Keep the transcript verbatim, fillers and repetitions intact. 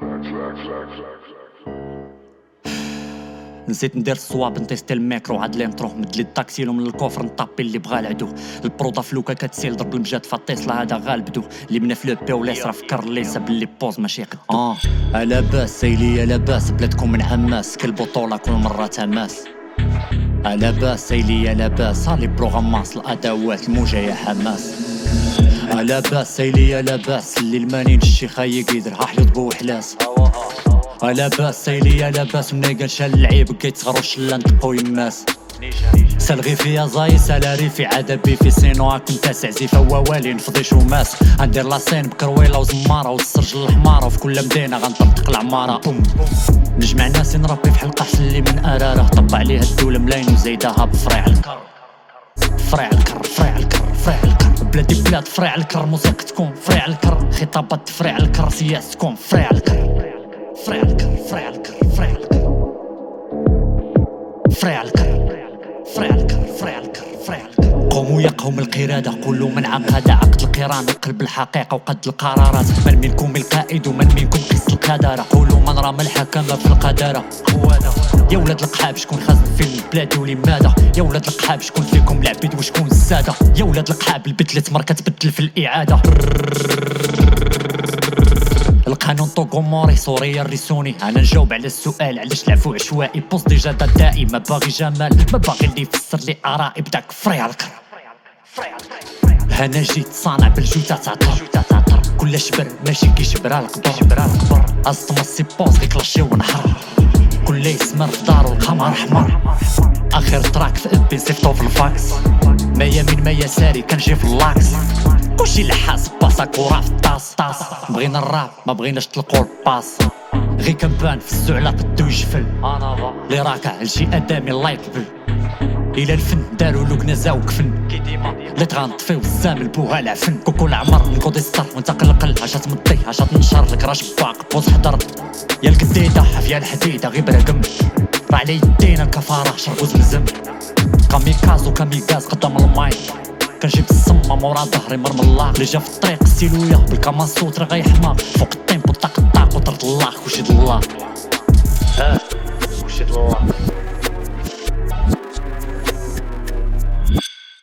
نسيت ندير الصواب نتيستي الميكرو عاد لي نطروح مدلي الطاكسيلو من الكوفر نطابي اللي بغا العدو البروضه فلوكا كتسيل ضرب المجاد فالطيسلا هذا غالبدو اللي بنا في لو بي ولا يصرا فكر لي ساب لي بوز ماشي قدو اه على باس سيلي على باس بلادكم من حماس كل بطوله كل مره تماس على باس سيلي على باس صالي بروغراماس الادوات الموجه يا حماس على باس سيلي على باس اللي المانين الشيخ يقدر حيط بو حلاس على باس سيلي على باس منيقا شال العيب كيتصغروا شلا نتقو يماس سالغي فيا زاي سالاري في عدبي في سينو كنت تعزيفه ووالي نفضي شو ماس غندير لاسين بكرويله وزماره والسرج الحماره وفي كل مدينه غنطبق العماره نجمع ناس نربي في حلقه حسن لي من اراره طب عليها الدوله ملاين وزايدها بفريع الكر فريع الكر فريع الكر فريع الكر بلادي بلاد فريع الكر موسيقى تكون فريع الكر خطابات فريع الكر سياسه تكون فريع الكر فريع الكر فريع الكر فريع الكر فريع الكر فريع الكر فريع الكر فريع الكر قوموا يا قوم القرادة قولوا من عقد عقد القران القلب الحقيقة وقد القرارات من منكم القائد ومن منكم قس القدارة قولوا من رام الحكمة في القدارة هوادا يا ولاد القحاب شكون خازن في البلاد ولماذا يا ولاد القحاب شكون فيكم العبيد وشكون السادة يا ولاد القحاب البدلة تمر كتبدل في الإعادة القانون طوغوموري سوريا الريسوني انا نجاوب على السؤال علاش العفو عشوائي بوست ديجا دائي ما باغي جمال ما باغي اللي يفسر لي ارائي بداك فري الكر انا جيت صانع بالجوتا تعطر كل شبر ماشي كي شبر القبر اصطم السي بوز غير كلاشي ونحر كل يسمر في دارو القمر احمر اخر تراك في ابي صيفطو في الفاكس ما يمين ما يساري كنجي في اللاكس كلشي اللي حاس باساك وراه في الطاس طاس بغينا الراب ما بغيناش تلقوا الباس غير كنبان في الزعلة قدو يجفل لي راكع لشي ادمي الله يقبل الى الفن داروا لوك نزاو كفن لا تغنطفي والزام البوها العفن كوكو العمر نقضي السطر وانت قلقل هاشا تمطي هاشا تنشر لك راش باق بوز حضر يا القديده حفيا الحديده غير برقم راه على يدينا الكفاره شربو زمزم كاميكازو كاميكاز قدام المايك كنجيب السما مورا ظهري مرمى الله اللي جا في الطريق السيلويا بالكمان صوت راه غيحماق فوق الطيمبو طاق الطاق وطرد الله وشد الله ها وشد الله